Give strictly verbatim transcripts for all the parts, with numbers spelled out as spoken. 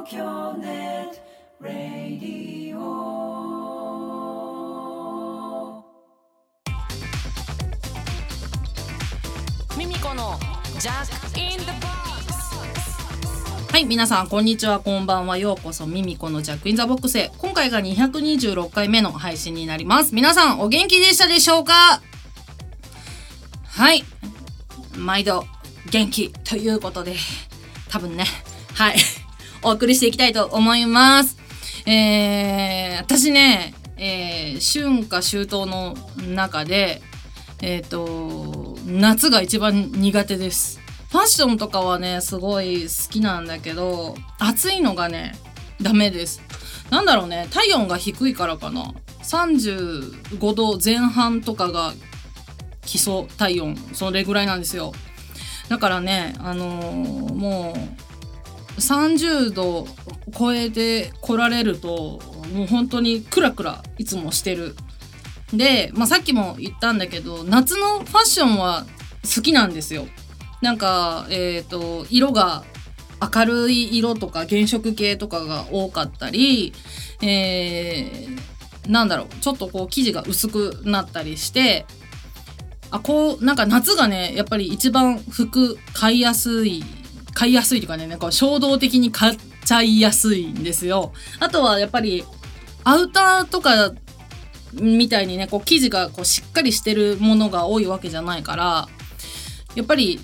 東京ネットラディオ。 ミミコのジャックインザボックス。 はい、皆さんこんにちは、こんばんは。ようこそミミコのジャックインザボックスへ。今回がにひゃくにじゅうろっかいめの配信になります。皆さんお元気でしたでしょうか？はい、毎度元気ということで、多分ね、はいお送りしていきたいと思います。えー、私ね、えー、春夏秋冬の中でえっと夏が一番苦手です。ファッションとかはねすごい好きなんだけど、暑いのがねダメです。なんだろうね、体温が低いからかな。さんじゅうごどぜん半とかが基礎体温、それぐらいなんですよ。だからね、あのー、もうさんじゅうど超えて来られるともう本当にクラクラいつもしてる。で、まあ、さっきも言ったんだけど、夏のファッションは好きなんですよ。なんか、えっと、色が明るい色とか原色系とかが多かったり、えー、なんだろう、ちょっとこう生地が薄くなったりして、あ、こうなんか夏がねやっぱり一番服買いやすい買いやすいというかね、なんか衝動的に買っちゃいやすいんですよ。あとはやっぱりアウターとかみたいにね、こう生地がこうしっかりしてるものが多いわけじゃないから、やっぱり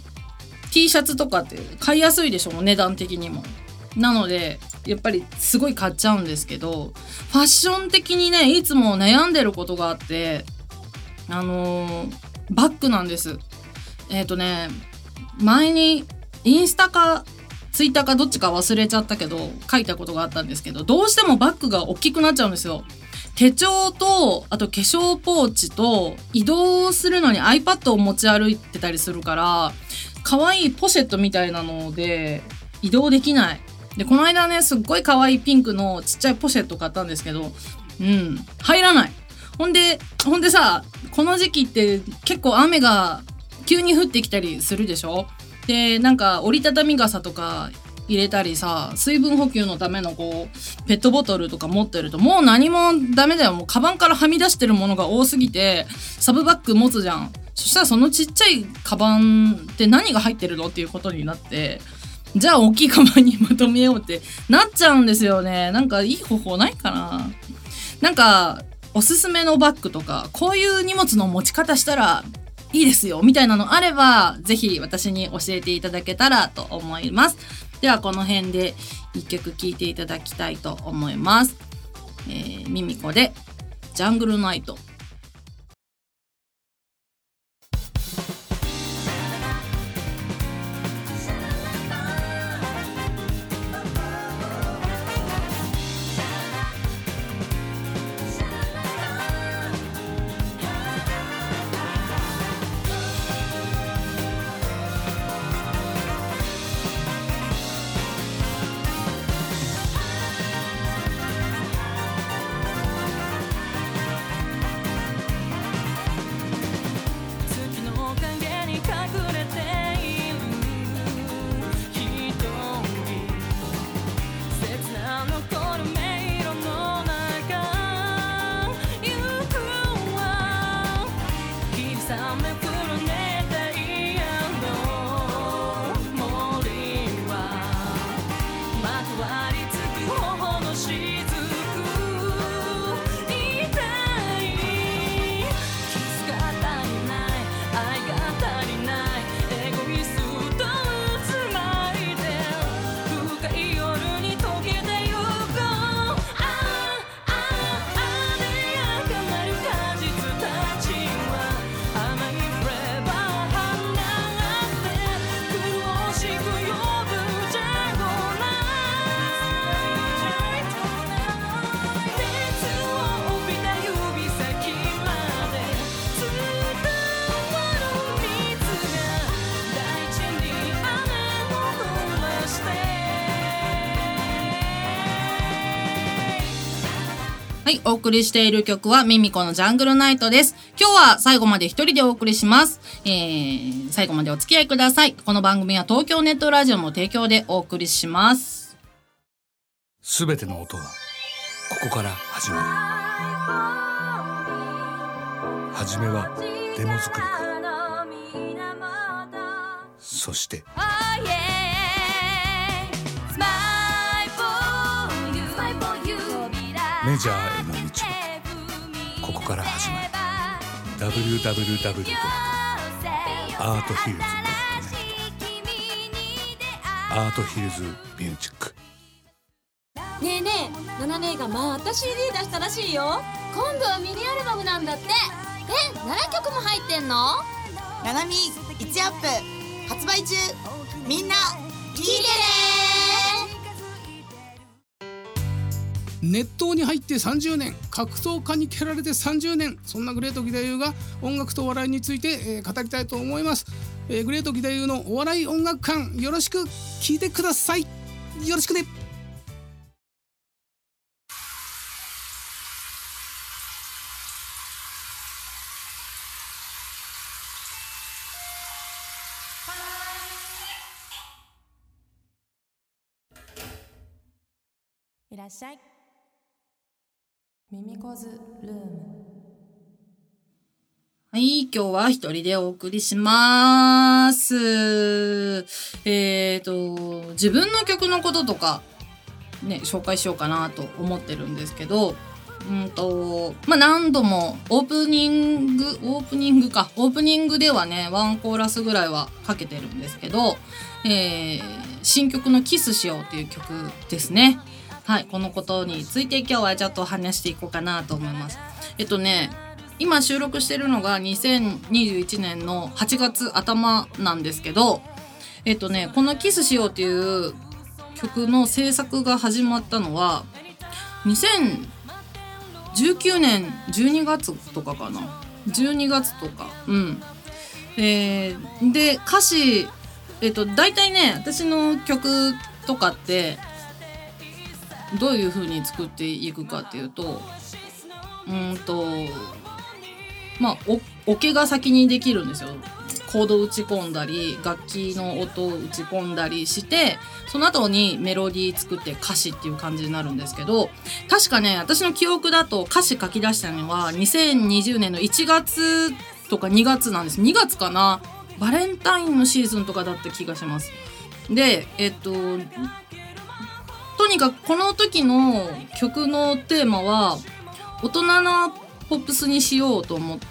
T シャツとかって買いやすいでしょ、値段的にも。なのでやっぱりすごい買っちゃうんですけど、ファッション的にねいつも悩んでることがあって、あのー、バッグなんです。えっとね前にインスタかツイッターかどっちか忘れちゃったけど書いたことがあったんですけど、どうしてもバッグが大きくなっちゃうんですよ。手帳とあと化粧ポーチと移動するのに iPad を持ち歩いてたりするから、可愛いポシェットみたいなので移動できない。でこの間ねすっごい可愛いピンクのちっちゃいポシェット買ったんですけど、うん入らない。ほんでほんでさ、この時期って結構雨が急に降ってきたりするでしょ。でなんか折りたたみ傘とか入れたりさ、水分補給のためのこうペットボトルとか持ってるともう何もダメだよ。もうカバンからはみ出してるものが多すぎてサブバッグ持つじゃん。そしたらそのちっちゃいカバンって何が入ってるのっていうことになって、じゃあ大きいカバンにまとめようってなっちゃうんですよね。なんかいい方法ないかな。なんかおすすめのバッグとか、こういう荷物の持ち方したらいいですよみたいなのあれば、ぜひ私に教えていただけたらと思います。ではこの辺で一曲聴いていただきたいと思います。えー、ミミコでジャングルナイト。はい、お送りしている曲はミミコのジャングルナイトです。今日は最後まで一人でお送りします。えー、最後までお付き合いください。この番組は東京ネットラジオの提供でお送りします。 すべての音はここから始まる。はじめはデモ作りから、そしてメジャーへの道はここから始まる。 ダブリューダブリューダブリュー ドットアートヒルズ ドットネット アートヒルズミュージック。 ねえねえ、ナナ姉がまた シーディー 出したらしいよ。今度はミニアルバムなんだって。え、ななきょくも入ってんの？ ナナミいちアップ発売中。みんな聞いてね。 熱湯に入ってさんじゅうねん、格闘家に蹴られてさんじゅうねん、そんなグレート義太夫が音楽とお笑いについて、えー、語りたいと思います、えー、グレート義太夫のお笑い音楽館、よろしく聞いてください。よろしくね。 いらっしゃい。ミミコズルーム。 はい、今日は一人でお送りします。えっと、自分の曲のこととかね、紹介しようかなと思ってるんですけど、うんと、まあ、何度もオープニング、オープニングか、オープニングではね、ワンコーラスぐらいはかけてるんですけど、えー、新曲のキスしようっていう曲ですね。はい、このことについて今日はちょっと話していこうかなと思います。えっとね、今収録してるのがにせんにじゅういちねんのはちがつ頭なんですけど、えっとね、このキスしようっていう曲の制作が始まったのはにせんじゅうきゅうねんじゅうにがつとかかな。じゅうにがつとか。うん。えー、で、歌詞、えっと、大体ね、私の曲とかって、どういう風に作っていくかっていうと、うんとまあおオケが先にできるんですよ。コード打ち込んだり楽器の音を打ち込んだりして、その後にメロディー作って歌詞っていう感じになるんですけど、確かね、私の記憶だと歌詞書き出したのはにせんにじゅうねんのいちがつとかにがつなんです。にがつかな。バレンタインのシーズンとかだった気がします。で、えっととにかくこの時の曲のテーマは大人のポップスにしようと思って、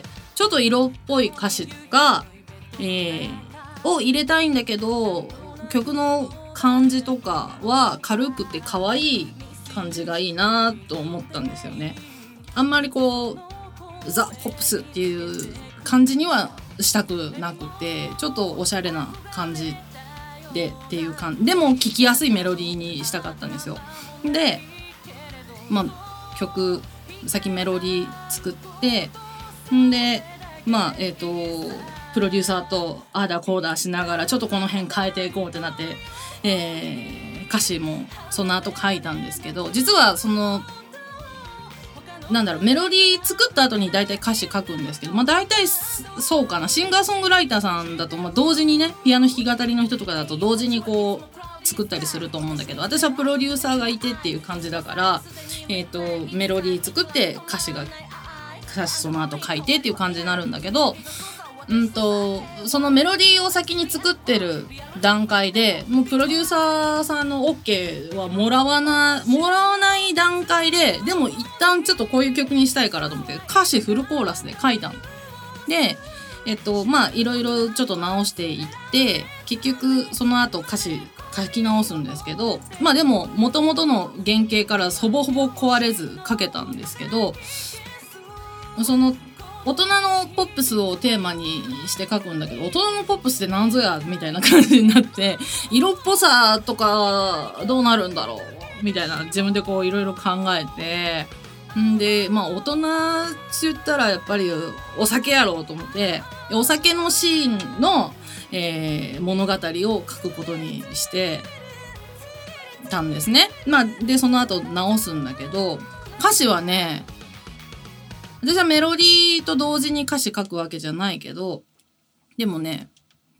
ちょっと色っぽい歌詞とか、えー、を入れたいんだけど、曲の感じとかは軽くて可愛い感じがいいなと思ったんですよね。あんまりこうザ・ポップスっていう感じにはしたくなくて、ちょっとおしゃれな感じでっていう感じでも聴きやすいメロディーにしたかったんですよ。で、まあ曲先メロディー作って、んでまあえっとプロデューサーとあーだこーだしながらちょっとこの辺変えていこうってなって、えー、歌詞もその後書いたんですけど、実はそのなんだろう、メロディー作った後に大体歌詞書くんですけど、まあ大体そうかな、シンガーソングライターさんだと、まあ同時にね、ピアノ弾き語りの人とかだと同時にこう作ったりすると思うんだけど、私はプロデューサーがいてっていう感じだから、えっとメロディー作って歌詞が歌詞その後書いてっていう感じになるんだけど、うんとそのメロディーを先に作ってる段階でもうプロデューサーさんの OK はもらわなもらわない段階で、でも一旦ちょっとこういう曲にしたいからと思って歌詞フルコーラスで書いたので、えっとまあいろいろちょっと直していって、結局その後歌詞書き直すんですけど、まあでも元々の原型からほぼほぼ壊れず書けたんですけど、その大人のポップスをテーマにして書くんだけど、大人のポップスってなんぞやみたいな感じになって、色っぽさとかどうなるんだろうみたいな、自分でこういろいろ考えて、んでまあ大人って言ったらやっぱりお酒やろうと思って、お酒のシーンの、えー、物語を書くことにしてたんですね。まあでその後直すんだけど、歌詞はね、私はメロディーと同時に歌詞書くわけじゃないけど、でもね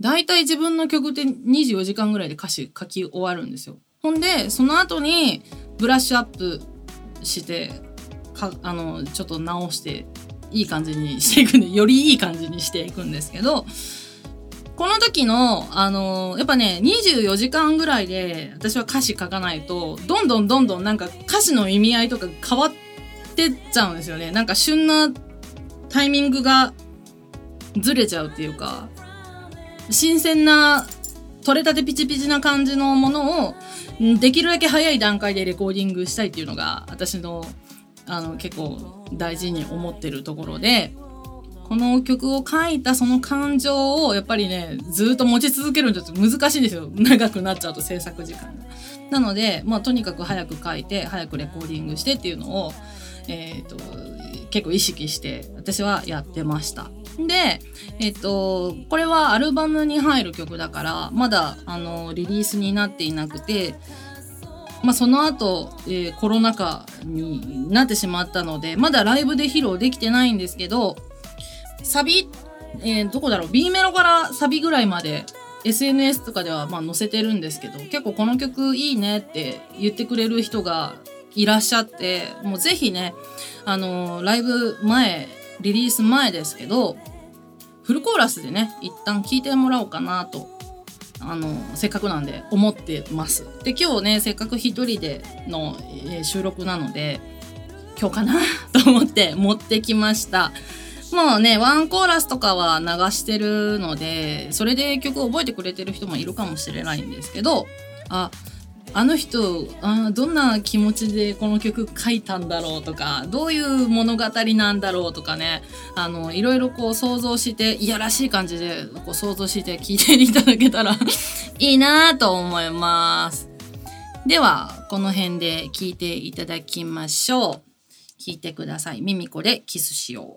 だいたい自分の曲ってにじゅうよじかんぐらいで歌詞書き終わるんですよ。ほんでその後にブラッシュアップしてかあのちょっと直していい感じにしていくんで、よりいい感じにしていくんですけど、この時のあのやっぱねにじゅうよじかんぐらいで私は歌詞書かないとどんどんどんどんなんか歌詞の意味合いとか変わってっちゃうんですよね。なんか旬なタイミングがずれちゃうっていうか、新鮮な取れたてピチピチな感じのものをできるだけ早い段階でレコーディングしたいっていうのが私のあの結構大事に思ってるところで、この曲を書いたその感情をやっぱりねずっと持ち続けるのちょっと難しいんですよ。長くなっちゃうと制作時間が。なので、まあ、とにかく早く書いて早くレコーディングしてっていうのを、えーと、結構意識して私はやってました。で、えっと、これはアルバムに入る曲だからまだあのリリースになっていなくて、まあ、その後、えー、コロナ禍になってしまったのでまだライブで披露できてないんですけど、サビ、えー、どこだろう B メロからサビぐらいまで エスエヌエス とかではまあ載せてるんですけど、結構この曲いいねって言ってくれる人がいらっしゃって、もうぜひねあのライブ前リリース前ですけどフルコーラスでね一旦聴いてもらおうかなとあのせっかくなんで思ってます。で今日ねせっかく一人での、えー、収録なので今日かなと思って持ってきました。もうねワンコーラスとかは流してるのでそれで曲を覚えてくれてる人もいるかもしれないんですけど、ああの人あどんな気持ちでこの曲書いたんだろうとかどういう物語なんだろうとかね、あのいろいろこう想像していやらしい感じでこう想像して聞いていただけたらいいなと思います。ではこの辺で聞いていただきましょう。聞いてください。ミミコでキスしよう。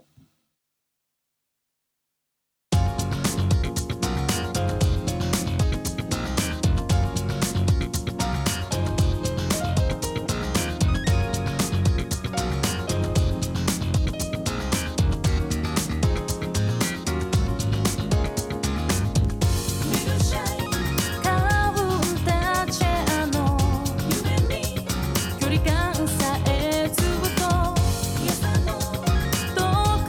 距離感さえずっと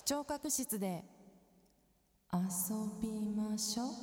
視聴覚室で遊びましょう。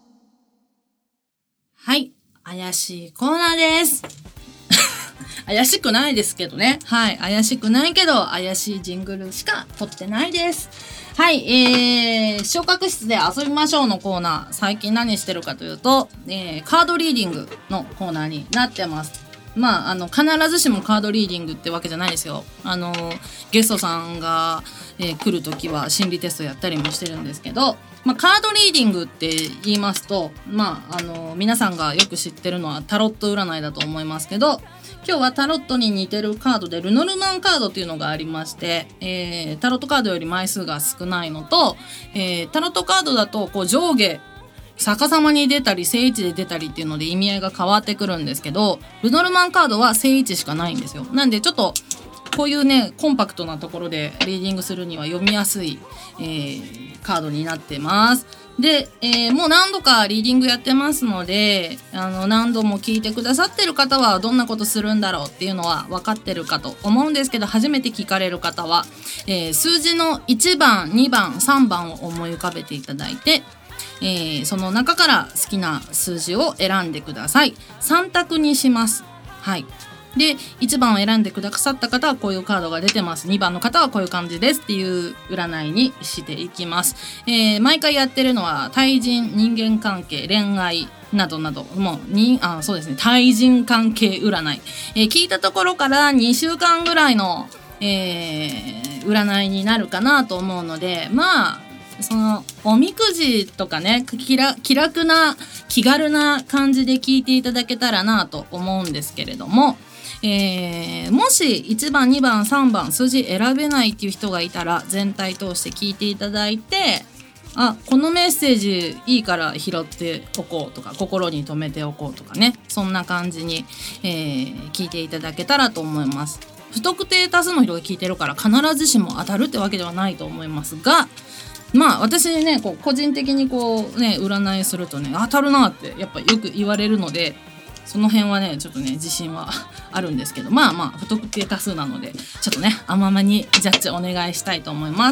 はい、怪しいコーナーです怪しくないですけどね。はい、怪しくないけど怪しいジングルしか撮ってないです。はい、えー、視聴覚室で遊びましょうのコーナー、最近何してるかというと、えー、カードリーディングのコーナーになってます。まあ、あの必ずしもカードリーディングってわけじゃないですよ。あのゲストさんが、えー、来るときは心理テストやったりもしてるんですけど、まあ、カードリーディングって言いますと、まあ、あの皆さんがよく知ってるのはタロット占いだと思いますけど、今日はタロットに似てるカードでルノルマンカードっていうのがありまして、えー、タロットカードより枚数が少ないのと、えー、タロットカードだとこう上下逆さまに出たり正位置で出たりっていうので意味合いが変わってくるんですけど、ルノルマンカードは正位置しかないんですよ。なんでちょっとこういうねコンパクトなところでリーディングするには読みやすい、えー、カードになってます。で、えー、もう何度かリーディングやってますので、あの何度も聞いてくださってる方はどんなことするんだろうっていうのは分かってるかと思うんですけど、初めて聞かれる方は、えー、数字のいちばんにばんさんばんを思い浮かべていただいて、えー、その中から好きな数字を選んでください。さん択にします。はい。でいちばんを選んでくださった方はこういうカードが出てます、にばんの方はこういう感じですっていう占いにしていきます。えー、毎回やってるのは対人、人間関係、恋愛などなど、もうにあそうですね対人関係占い、えー、聞いたところからにしゅうかんぐらいの、えー、占いになるかなと思うので、まあそのおみくじとかね、気楽、気楽な気軽な感じで聞いていただけたらなと思うんですけれども、えー、もしいちばんにばんさんばん数字選べないっていう人がいたら全体通して聞いていただいて、あこのメッセージいいから拾っておこうとか心に留めておこうとかね、そんな感じに、えー、聞いていただけたらと思います。不特定多数の人が聞いてるから必ずしも当たるってわけではないと思いますが、まあ私ねこう個人的にこうね占いするとね当たるなってやっぱよく言われるので、その辺はねちょっとね自信はあるんですけど、まあまあ不特定多数なのでちょっとね甘々にジャッジお願いしたいと思います。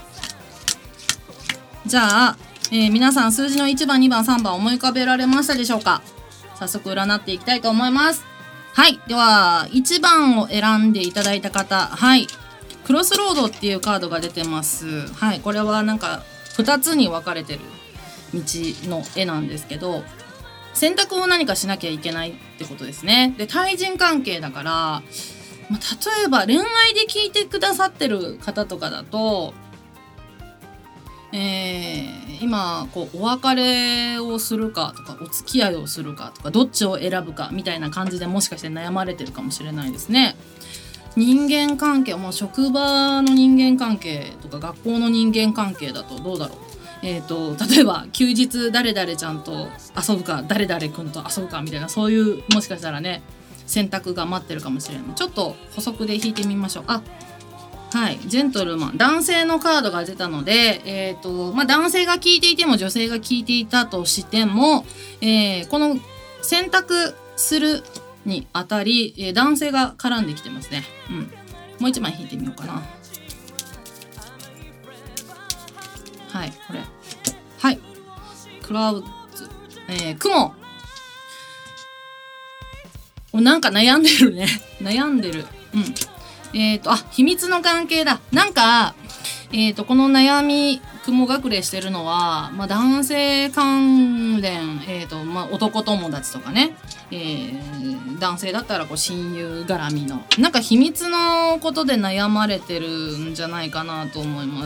じゃあ、えー、皆さん数字のいちばんにばんさんばん思い浮かべられましたでしょうか。早速占っていきたいと思います。はい、ではいちばんを選んでいただいた方、はいクロスロードっていうカードが出てます。はい、これはなんかふたつに分かれてる道の絵なんですけど、選択を何かしなきゃいけないってことですね。で対人関係だから、まあ、例えば恋愛で聞いてくださってる方とかだと、えー、今こうお別れをするかとかお付き合いをするかとかどっちを選ぶかみたいな感じでもしかして悩まれてるかもしれないですね。人間関係、もう職場の人間関係とか学校の人間関係だとどうだろう。えーと、例えば休日誰々ちゃんと遊ぶか誰々くんと遊ぶかみたいな、そういうもしかしたらね選択が待ってるかもしれない。ちょっと補足で引いてみましょう。あはいジェントルマン、男性のカードが出たので、えーとまあ、男性が聞いていても女性が聞いていたとしても、えー、この選択するにあたり、えー、男性が絡んできてますね。うん、もう一枚引いてみようかな。はいこれはいクラウズ、えー、雲なんか悩んでるね悩んでる。うんえっ、ー、とあ秘密の関係だ。なんかえっ、ー、とこの悩み雲隠れしてるのは、まあ、男性関連、えーとまあ、男友達とかね、えー、男性だったらこう親友絡みのなんか秘密のことで悩まれてるんじゃないかなと思います。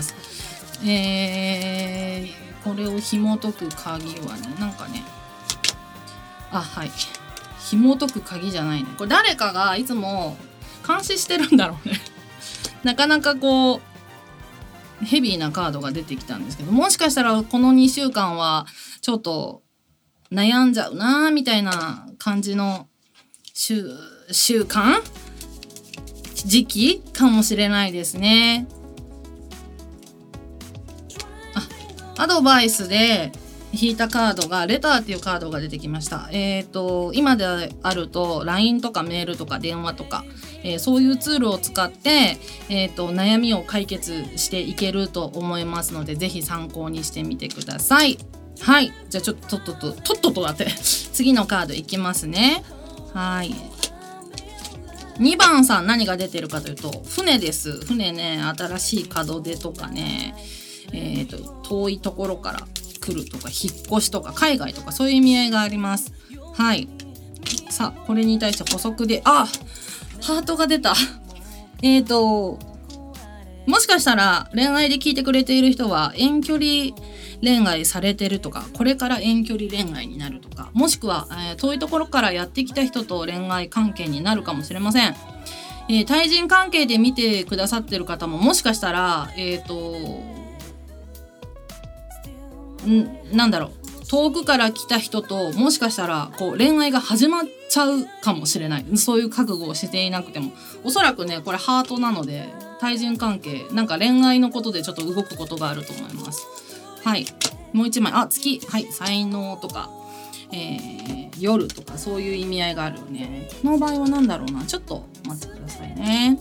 えー、これを紐解く鍵はねなんかねあはい紐解く鍵じゃないね。これ誰かがいつも監視してるんだろうねなかなかこうヘビーなカードが出てきたんですけど、もしかしたらこのにしゅうかんはちょっと悩んじゃうなみたいな感じの週週間時期かもしれないですね。あアドバイスで引いたカードがレターっていうカードが出てきました。えっと今であると ライン とかメールとか電話とか、 えー、そういうツールを使って、えーと、悩みを解決していけると思いますので、ぜひ参考にしてみてください。はい、じゃあちょっととっとととっととだって次のカードいきますね。はい、にばんさん、何が出てるかというと船です。船ね、新しい門出とかね、えーと、遠いところから来るとか、引っ越しとか海外とか、そういう意味合いがあります。はい、さあこれに対して補足で、あ、ハートが出たえーともしかしたら恋愛で聞いてくれている人は遠距離恋愛されてるとか、これから遠距離恋愛になるとか、もしくは、えー、遠いところからやってきた人と恋愛関係になるかもしれません。えー、対人関係で見てくださってる方ももしかしたらえっとんなんだろう遠くから来た人ともしかしたらこう恋愛が始まっちゃうかもしれない。そういう覚悟をしていなくても、おそらくねこれハートなので、対人関係なんか恋愛のことでちょっと動くことがあると思います。はい、もう一枚、あ、月、はい、才能とか、えー、夜とか、そういう意味合いがあるよね。この場合は何だろうな、ちょっと待ってくださいね。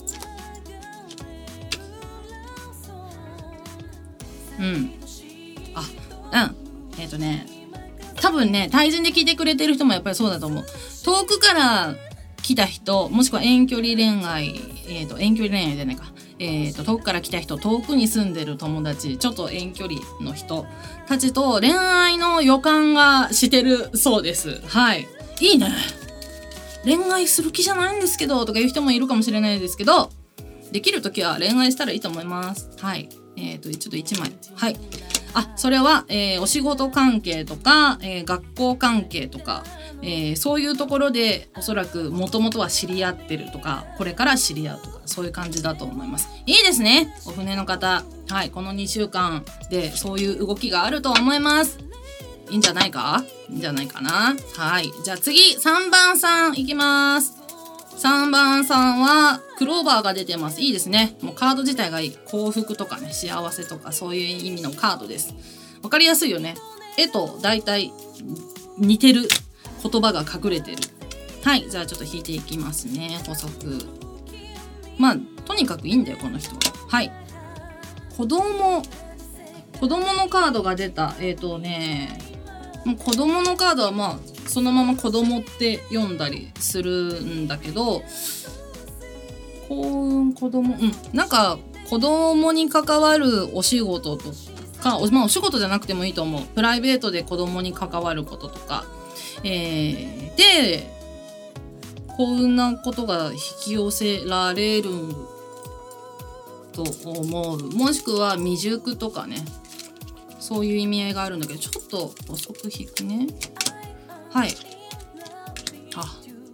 うんあうんえっ、ー、とね多分ね、対人で聞いてくれてる人もやっぱりそうだと思う。遠くから来た人、もしくは遠距離恋愛、えーと遠距離恋愛じゃないか、えーと遠くから来た人、遠くに住んでる友達、ちょっと遠距離の人たちと恋愛の予感がしてるそうです。はい、いいね、恋愛する気じゃないんですけどとかいう人もいるかもしれないですけど、できるときは恋愛したらいいと思います。はい、えーとちょっといちまい、はい、あ、それは、えー、お仕事関係とか、えー、学校関係とか、えー、そういうところでおそらくもともとは知り合ってるとか、これから知り合うとか、そういう感じだと思います。いいですね、お船の方。はい、このにしゅうかんでそういう動きがあると思います。いいんじゃないかいいんじゃないかな。はい、じゃあ次さんばんさんいきます。さんばんさんはクローバーが出てます。いいですね。もうカード自体がいい。幸福とかね、幸せとか、そういう意味のカードです。わかりやすいよね。絵と大体似てる言葉が隠れてる。はい、じゃあちょっと引いていきますね。補足。まあとにかくいいんだよこの人は。はい、子供子供のカードが出た。えっとねもう子供のカードはまあそのまま子供って読んだりするんだけど、幸運子供、うん、なんか子供に関わるお仕事とか、まあお仕事じゃなくてもいいと思う。プライベートで子供に関わることとか、えー、で幸運なことが引き寄せられると思う。もしくは未熟とかね、そういう意味合いがあるんだけど、ちょっと遅く引くね。はい、あ、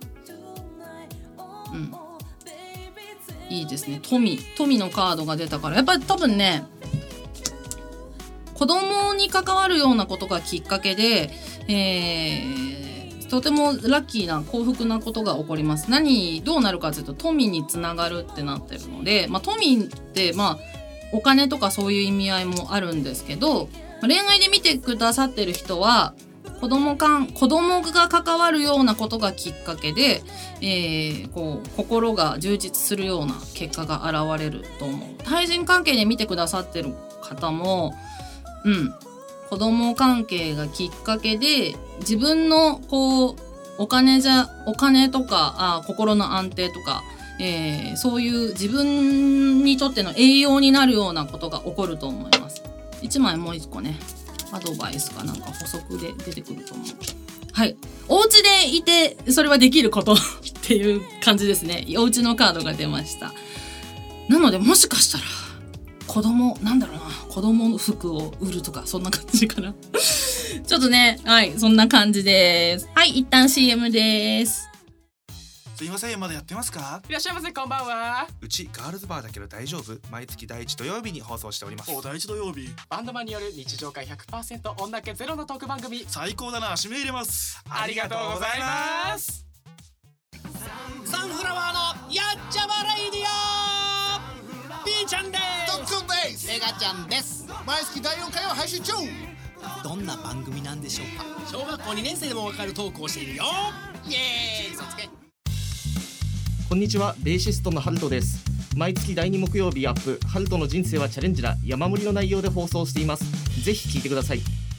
うん、いいですね。富富のカードが出たから、やっぱり多分ね子供に関わるようなことがきっかけで、えー、とてもラッキーな幸福なことが起こります。何どうなるかというと富につながるってなってるので、まあ、富ってまあお金とかそういう意味合いもあるんですけど、恋愛で見てくださってる人は子供か子供が関わるようなことがきっかけで、えー、こう心が充実するような結果が現れると思う。対人関係で見てくださってる方も、うん、子供関係がきっかけで自分のこうお金じゃお金とかあ心の安定とか、えー、そういう自分にとっての栄養になるようなことが起こると思います。いちまいもういっこね、アドバイスかなんか補足で出てくると思う。はい、お家でいてそれはできることっていう感じですね。お家のカードが出ました。なのでもしかしたら子供なんだろうな子供の服を売るとかそんな感じかなちょっとね、はいそんな感じです。はい、一旦 シーエム です。 すいません、まだやってますか？ いらっしゃいませ、こんばんは。 うちガールズバーだけど大丈夫？毎月第一土曜日に放送しております。 お、第一土曜日。バンドマンによる日常会 ひゃくパーセント 女気ゼロのトーク番組。 最高だな、締め入れます。 ありがとうございます。 サンフラワーのやっちゃまレイディオ、 B ちゃんです。 トッツンです。 エガちゃんです。 毎月だいよんかいを配信中。 どんな番組なんでしょうか？小学校にねん生でもわかるトークをしているよ。イエーイ、そつけ。 こんにちは、ベーシストのハルトです。毎月だいに木曜日アップ、ハルトの人生はチャレンジだ、山盛りの内容で放送しています。ぜひ聞いてください。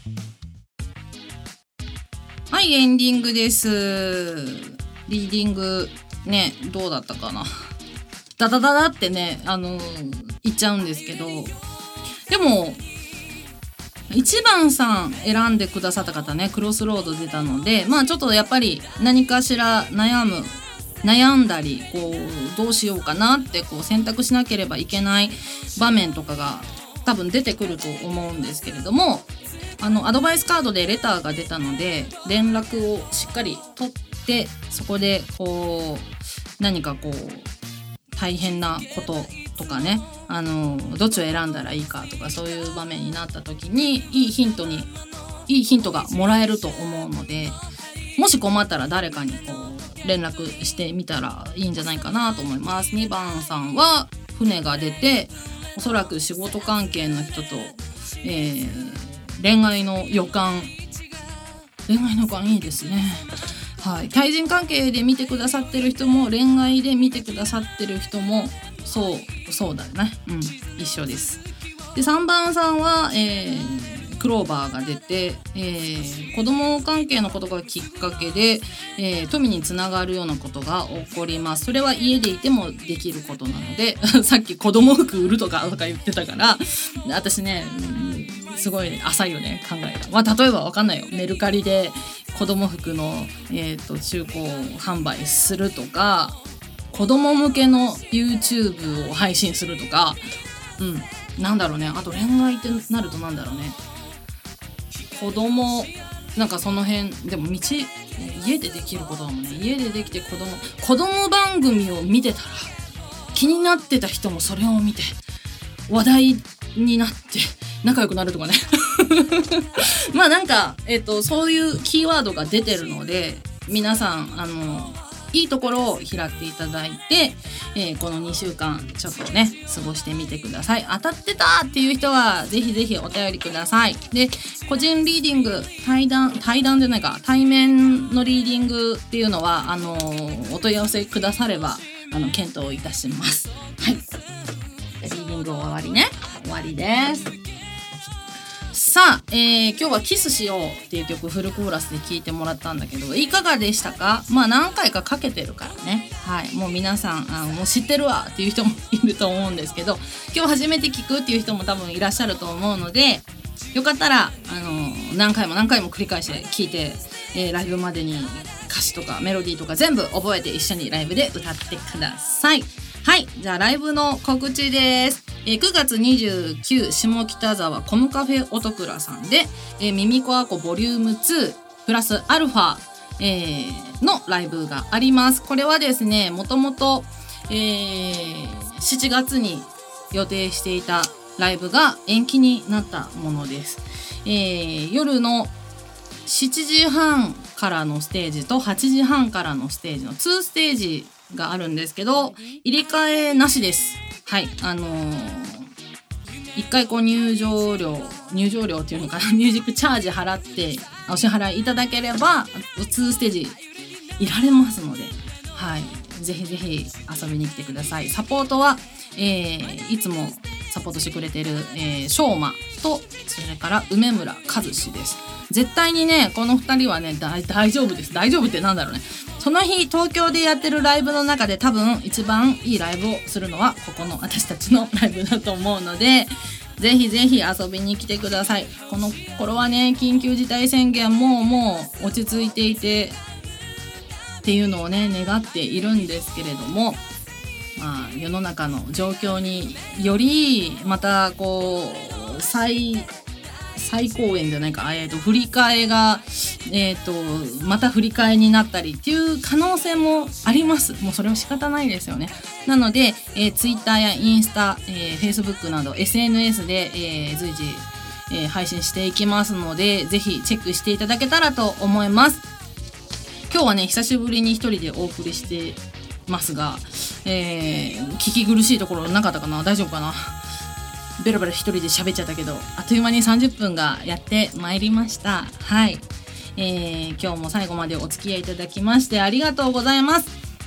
はい、エンディングです。リーディングね、どうだったかな。ダダダダってね、あのー、言っちゃうんですけど、でもいちばんさん選んでくださった方ね、クロスロード出たので、まあちょっとやっぱり何かしら悩む悩んだり、こうどうしようかなってこう選択しなければいけない場面とかが多分出てくると思うんですけれども、あのアドバイスカードでレターが出たので、連絡をしっかり取って、そこでこう何かこう大変なこととかね、あのどっちを選んだらいいかとか、そういう場面になった時にいいヒントにいいヒントがもらえると思うので、もし困ったら誰かにこう連絡してみたらいいんじゃないかなと思います。にばんさんは船が出て、おそらく仕事関係の人と、えー、恋愛の予感恋愛の予感いいですね。はい、対人関係で見てくださってる人も、恋愛で見てくださってる人もそうそうだよね、うん、一緒です。でさんばんさんは、えー、クローバーが出て、えー、子供関係のことがきっかけで、えー、富につながるようなことが起こります。それは家でいてもできることなのでさっき子供服売るとかとか言ってたから、私ね、うん、すごい浅いよね、考えが。まあ例えばわかんないよ、メルカリで子供服の、えー、と中古販売するとか、子供向けの YouTube を配信するとか、うん、なんだろうね。あと恋愛ってなるとなんだろうね。子供なんかその辺でも道家でできることだもんね。家でできて子供子供番組を見てたら気になってた人もそれを見て話題になって仲良くなるとかねまあなんか、えっと、そういうキーワードが出てるので、皆さんあのいいところを拾っていただいて、えー、このにしゅうかんちょっとね過ごしてみてください。当たってたっていう人はぜひぜひお便りください。で、個人リーディング、対談対談じゃないか対面のリーディングっていうのはあのー、お問い合わせくださればあの検討いたします。はい、リーディング終わりね、終わりです。さあ、えー、今日はキスしようっていう曲フルコーラスで聴いてもらったんだけど、いかがでしたか？まあ何回かかけてるからね。はい、もう皆さんあもう知ってるわっていう人もいると思うんですけど、今日初めて聞くっていう人も多分いらっしゃると思うので、よかったらあの何回も何回も繰り返して聴いて、えー、ライブまでに歌詞とかメロディーとか全部覚えて一緒にライブで歌ってください。はい、じゃあライブの告知です。えー、くがつにじゅうくにち下北沢コムカフェオトクラさんで、えー、ミミコアコボリュームツープラスアルファ、えー、のライブがあります。これはですね、もともと、えー、しちがつに予定していたライブが延期になったものです。えー、夜のしちじはんからのステージとはちじはんからのステージのにステージがあるんですけど、入れ替えなしです。はい、あのー、一回こう入場料入場料っていうのかな、ミュージックチャージ払ってお支払いいただければにステージいられますので、はい、ぜひぜひ遊びに来てください。サポートは、えー、いつもサポートしてくれてる、えー、しょうまとそれから梅村和志です。絶対にねこのふたりはね大丈夫です。大丈夫ってなんだろうね。その日東京でやってるライブの中で多分一番いいライブをするのはここの私たちのライブだと思うので、ぜひぜひ遊びに来てください。この頃はね緊急事態宣言ももう落ち着いていてっていうのをね願っているんですけれども、まあ世の中の状況によりまたこう再再公演じゃないか、えーと振り替えがえーとまた振り替えになったりっていう可能性もあります。もうそれは仕方ないですよね。なので、えー、Twitter やインスタ、えー、Facebook など エスエヌエス で、えー、随時、えー、配信していきますので、ぜひチェックしていただけたらと思います。今日はね久しぶりに一人でお送りしてますが、えー、聞き苦しいところなかったかな、大丈夫かな。ベラベラ一人で喋っちゃったけど、あっという間にさんじゅっぷんがやってまいりました。はい、えー、今日も最後までお付き合いいただきましてありがとうございます。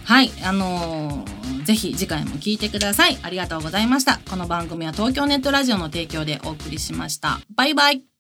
はいあのー、ぜひ次回も聞いてください。ありがとうございました。この番組は東京ネットラジオの提供でお送りしました。バイバイ。